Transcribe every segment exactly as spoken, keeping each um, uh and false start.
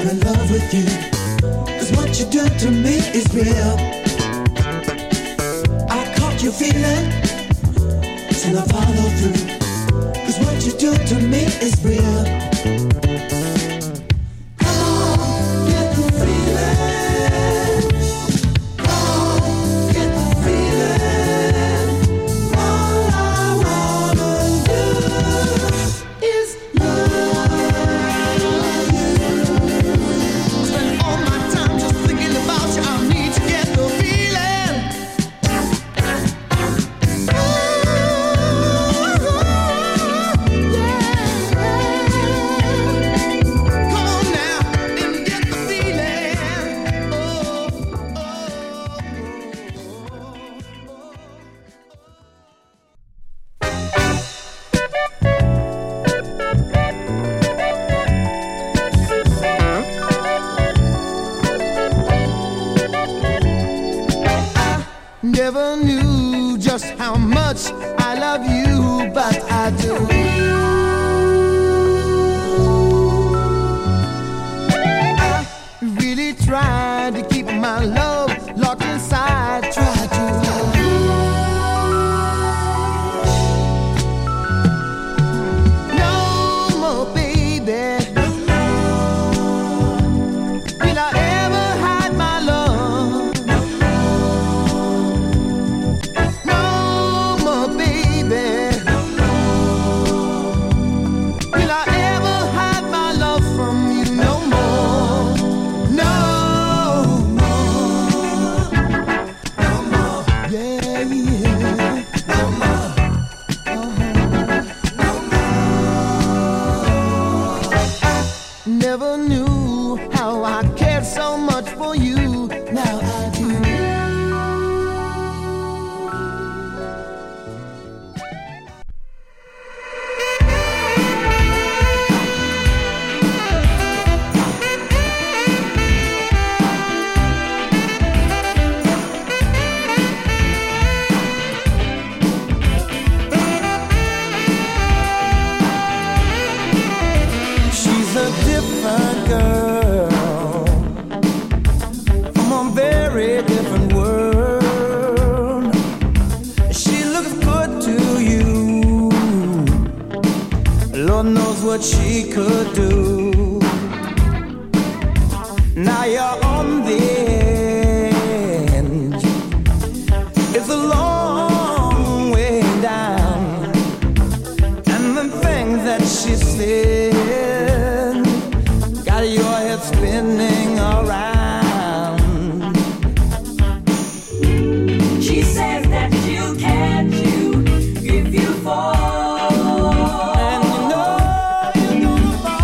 I'm in love with you. Cause what you do to me is real. I caught you feeling, so I follow through. Cause what you do to me is real. Come on, get the feeling. Come on, get the feeling. All I wanna do is love you. Spend all my time just thinking about you. I need to get the feeling. Come on now and get the feeling. Oh, oh, never knew just how much I love you, but I do. I really tried to keep my love locked inside, tried to. No more, baby. Will I ever hide my love? No more, baby. Will I ever hide my love from you? No more. No more. No more. Yeah, yeah. No more. Uh-huh. No more. Never knew how I cared so much for you. Now I do. She's a different girl from a very different world. She looks good to you. Lord knows what she could do. Now you're on the edge. It's a long way down. And the things that she said got your head spinning around. She says that she'll catch you if you fall. And you know you're gonna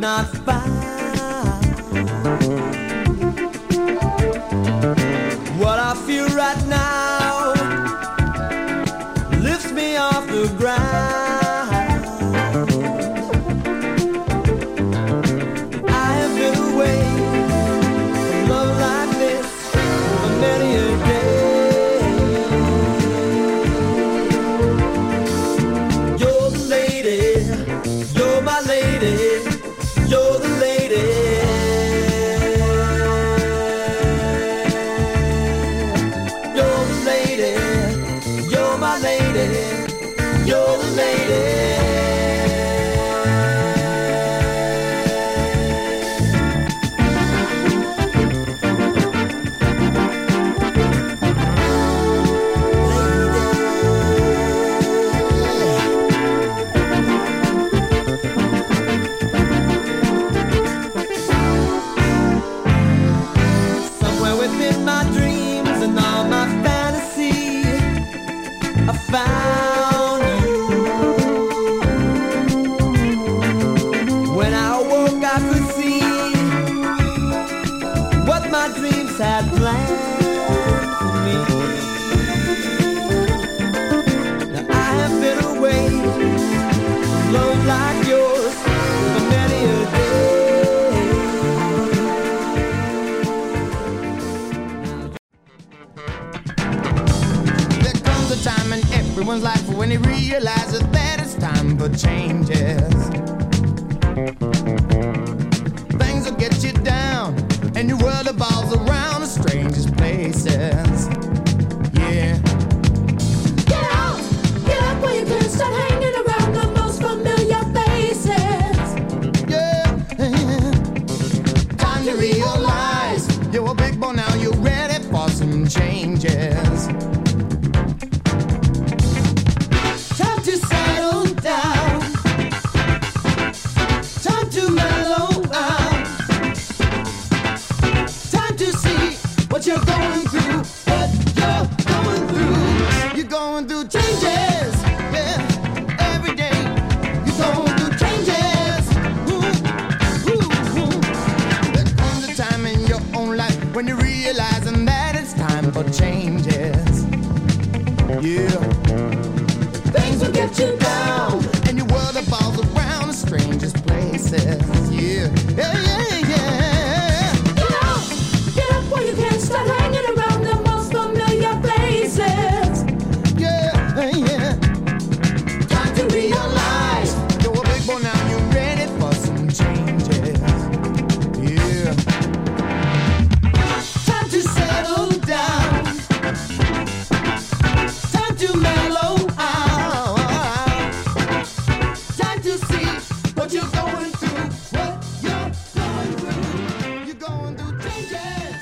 not find. What I feel right now lifts me off the ground. I have been away from love like this for many a day. You're the lady, you're my lady, you're the lady. You're the lady, you're my lady, you're the lady. Somewhere within my dreams and all my fantasy, I found you. When I woke, I could see what my dreams had planned for me. Now I have been away from love like yours for many a day. There comes a time in everyone's life when he realizes that it's time for changes. Things will get you down, and your world evolves around the strangest places. Yeah. Get out, get up where you can, start hanging around the most familiar faces. Yeah, yeah. Time to realize you're a big boy now, you're ready for some changes. Time to settle down. Time to mellow out. Time to see what you're going through. What you're going through. You're going through changes, yeah, every day. You're going through changes. Ooh, ooh, ooh. There comes a time in your own life when you're realizing that it's time for changes. Yeah. Things will get you down, and your world evolves around the strangest places. Yeah, yeah, yeah, yeah. Get out, get up where you can, start hanging around the most familiar faces. Yeah, yeah. Time to realize you're a big boy now, you're ready for some changes. Yeah. Time to settle down. Time to mellow out. Time to see what you're going through. What you're going through. You're going through changes.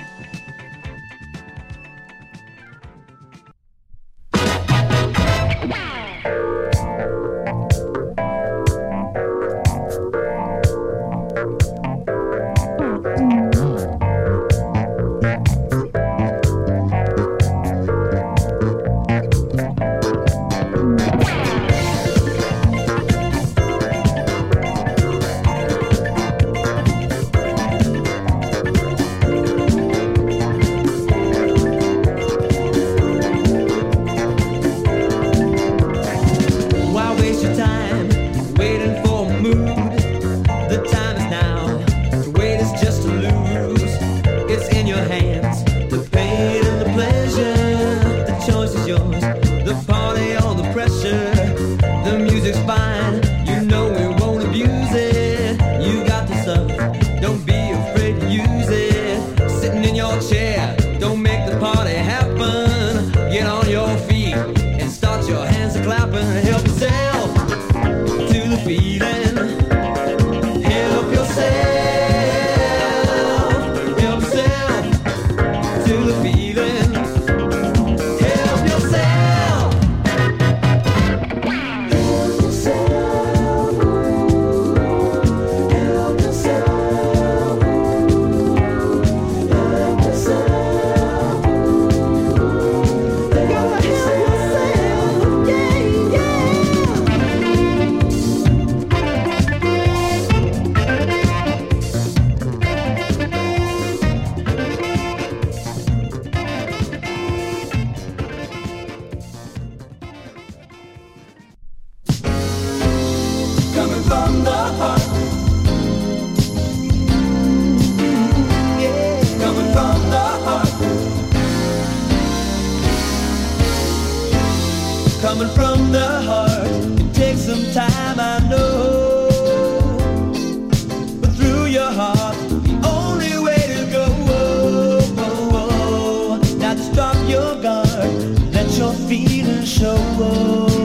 Why waste your time waiting for a mood? The time is now. To wait is just to lose. It's in your hands. The pain and the pleasure. The choice is yours. The party or the pressure. The music's fine. You know we won't abuse it. You got the stuff. Don't be afraid to use it. Sitting in your chair. Don't make the party happen. Get on your feet and start your hands a clapping. Help yourself to the feeling. Help yourself. Help yourself to the feeling. Help yourself. Help yourself. your guard, let your feelings show.